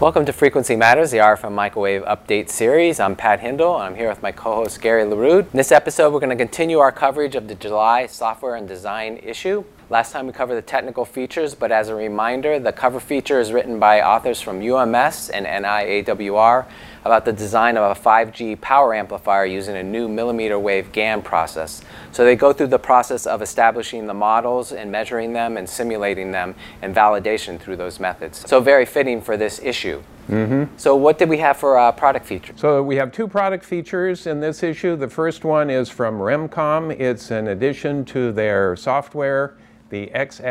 Welcome to Frequency Matters, the RFM Microwave Update Series. I'm Pat Hindle, and I'm here with my co-host Gary LaRue. In this episode, we're going to continue our coverage of the July software and design issue. Last time we covered the technical features, but as a reminder, the cover feature is written by authors from UMS and NIAWR about the design of a 5G power amplifier using a new millimeter wave GaN process. So they go through the process of establishing the models and measuring them and simulating them and validation through those methods. So very fitting for this issue. So what did we have for product features? So we have two product features in this issue. The first one is from Remcom. It's an addition to their software, the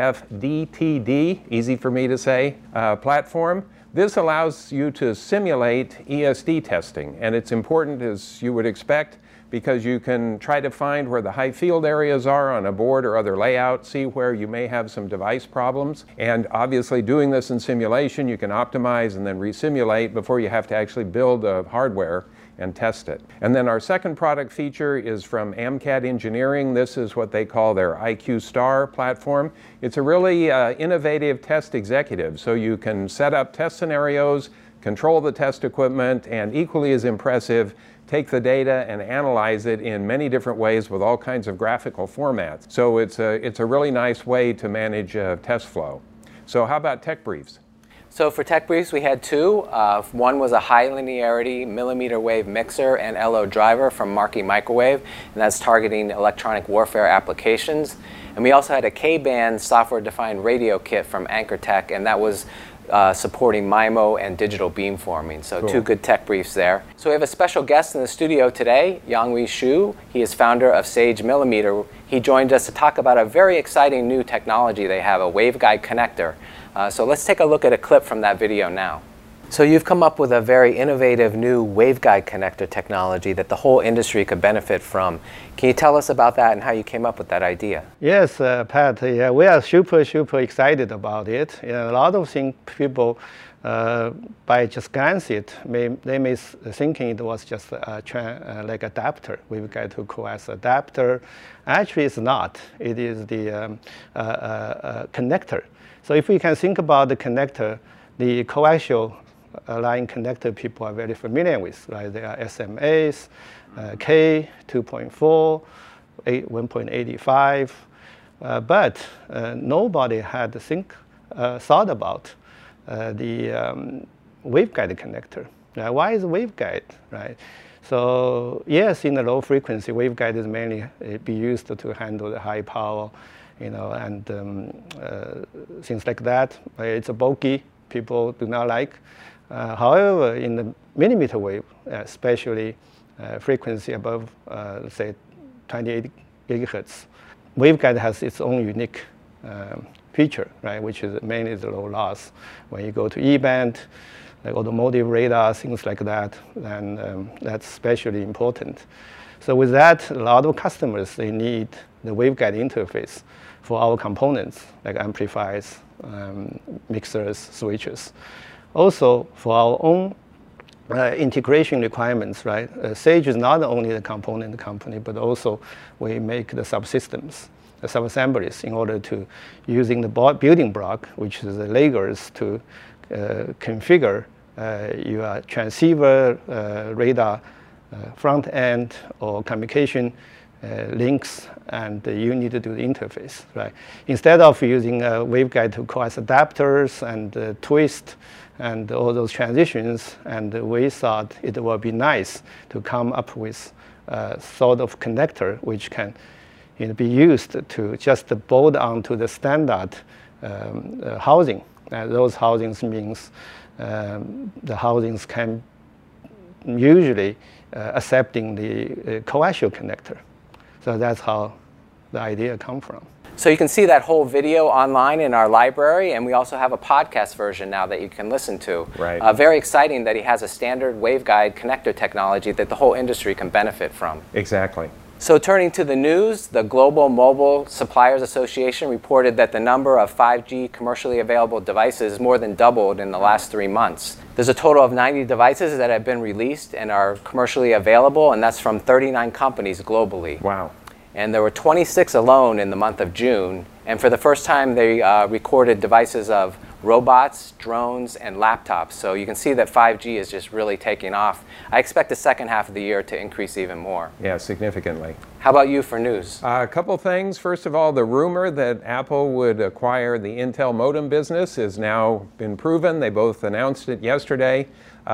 XFDTD, easy for me to say, platform. This allows you to simulate ESD testing, and it's important, as you would expect, because you can try to find where the high field areas are on a board or other layout, see where you may have some device problems. And obviously doing this in simulation, you can optimize and then resimulate before you have to actually build the hardware and test it. And then our second product feature is from AMCAD Engineering. This is what they call their IQ Star platform. It's a really innovative test executive, so you can set up test scenarios, control the test equipment, and equally as impressive, take the data and analyze it in many different ways with all kinds of graphical formats. So it's a really nice way to manage test flow. So how about tech briefs? So for tech briefs, we had two. One was a high linearity millimeter wave mixer and LO driver from Markey Microwave, and that's targeting electronic warfare applications. And we also had a K-band software-defined radio kit from AnkerTech, and that was supporting MIMO and digital beamforming. So cool. Two good tech briefs there. So we have a special guest in the studio today, Yonghui Xu. He is founder of Sage Millimeter. He joined us to talk about a very exciting new technology they have, a waveguide connector. So let's take a look at a clip from that video now. So you've come up with a very innovative new waveguide connector technology that the whole industry could benefit from. Can you tell us about that and how you came up with that idea? Yes, Pat, yeah, we are super excited about it. Yeah, a lot of things people, by just glance it, they may thinking it was just like adapter, waveguide to coax adapter. Actually, it's not. It is the connector. So if we can think about the connector, the coaxial line connector people are very familiar with, right? They are SMAs, K, 2.4, 1.85, but nobody had thought about the waveguide connector. Why is waveguide, right? So yes, in the low frequency, waveguide is mainly be used to handle the high power, and things like that. It's a bulky, people do not like. However, in the millimeter wave, especially frequency above, say, 28 gigahertz, waveguide has its own unique feature, right, which is mainly the low loss. When you go to E-band, like automotive radar, things like that, then that's especially important. So with that, a lot of customers, they need the waveguide interface for our components, like amplifiers, mixers, switches. Also, for our own integration requirements, right? Sage is not only the component company, but also we make the subsystems, the subassemblies, in order to using the building block, which is the layers, to configure your transceiver, radar, front end, or communication links, and you need to do the interface, right? Instead of using waveguide to coax adapters and twist and all those transitions, and we thought it would be nice to come up with a sort of connector which can be used to just bolt onto the standard housing. Those housings means the housings can usually accepting the coaxial connector. So that's how the idea comes from. So you can see that whole video online in our library, and we also have a podcast version now that you can listen to. Right. Very exciting that he has a standard waveguide connector technology that the whole industry can benefit from. Exactly. So turning to the news, the Global Mobile Suppliers Association reported that the number of 5G commercially available devices more than doubled in the last 3 months. There's a total of 90 devices that have been released and are commercially available, and that's from 39 companies globally. Wow. And there were 26 alone in the month of June. And for the first time, they recorded devices of robots, drones, and laptops. So you can see that 5G is just really taking off. I expect the second half of the year to increase even more. Yeah, significantly. How about you for news? A couple things. First of all, the rumor that Apple would acquire the Intel modem business has now been proven. They both announced it yesterday.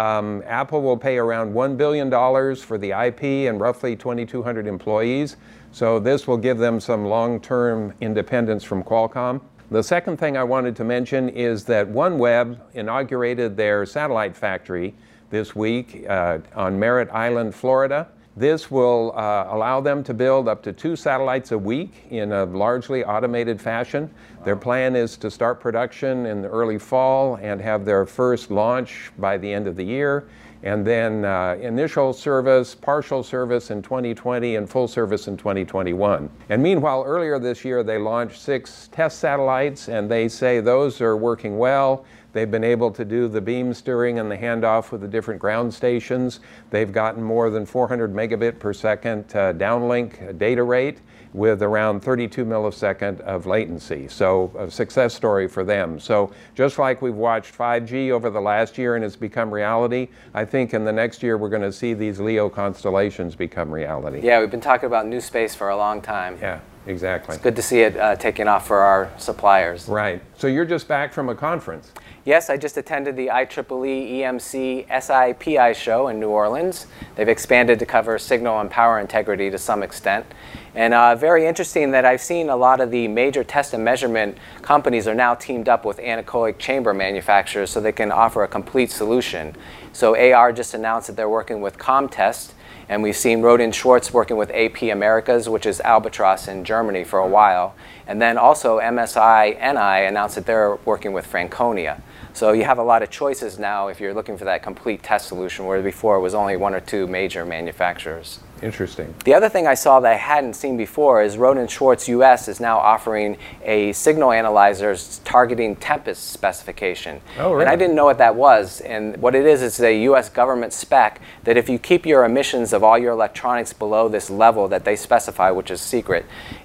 Apple will pay around $1 billion for the IP and roughly 2,200 employees. So this will give them some long-term independence from Qualcomm. The second thing I wanted to mention is that OneWeb inaugurated their satellite factory this week on Merritt Island, Florida. This will allow them to build up to 2 satellites a week in a largely automated fashion. Their plan is to start production in the early fall and have their first launch by the end of the year, and then initial service, partial service in 2020, and full service in 2021. And meanwhile, earlier this year, they launched 6 test satellites, and they say those are working well. They've been able to do the beam steering and the handoff with the different ground stations. They've gotten more than 400 megabit per second downlink data rate with around 32 millisecond of latency. So a success story for them. So just like we've watched 5G over the last year and it's become reality, I think in the next year we're going to see these LEO constellations become reality. Yeah, we've been talking about new space for a long time. Yeah, exactly. It's good to see it taking off for our suppliers. Right. So you're just back from a conference. Yes, I just attended the IEEE EMC SIPI show in New Orleans. They've expanded to cover signal and power integrity to some extent. And very interesting that I've seen a lot of the major test and measurement companies are now teamed up with anechoic chamber manufacturers so they can offer a complete solution. So AR just announced that they're working with Comtest, and we've seen Rohde & Schwarz working with AP Americas, which is Albatross in Germany for a while. And then also MSI-NI announced that they're working with Franconia. So you have a lot of choices now if you're looking for that complete test solution, where before it was only 1 or 2 major manufacturers. Interesting. The other thing I saw that I hadn't seen before is Rohde & Schwarz US is now offering a signal analyzer targeting Tempest specification. Oh, really? And I didn't know what that was. And what it is a US government spec that if you keep your emissions of all your electronics below this level that they specify, which is secret,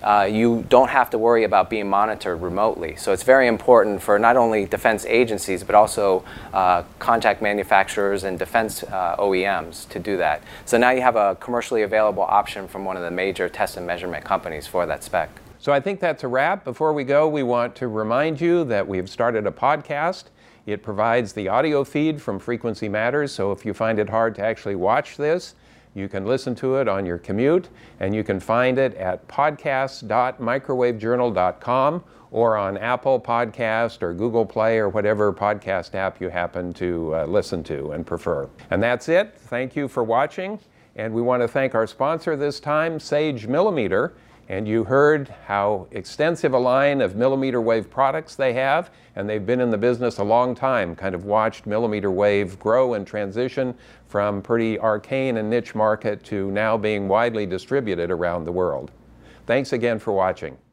you don't have to worry about being monitored remotely. So it's very important for not only defense agencies, but also contract manufacturers and defense OEMs to do that. So now you have a commercially available option from one of the major test and measurement companies for that spec. So I think that's a wrap. Before we go, we want to remind you that we've started a podcast. It provides the audio feed from Frequency Matters, so if you find it hard to actually watch this, you can listen to it on your commute, and you can find it at podcast.microwavejournal.com or on Apple Podcast or Google Play or whatever podcast app you happen to listen to and prefer. And that's it. Thank you for watching. And we want to thank our sponsor this time, Sage Millimeter. And you heard how extensive a line of millimeter wave products they have, and they've been in the business a long time, kind of watched millimeter wave grow and transition from pretty arcane and niche market to now being widely distributed around the world. Thanks again for watching.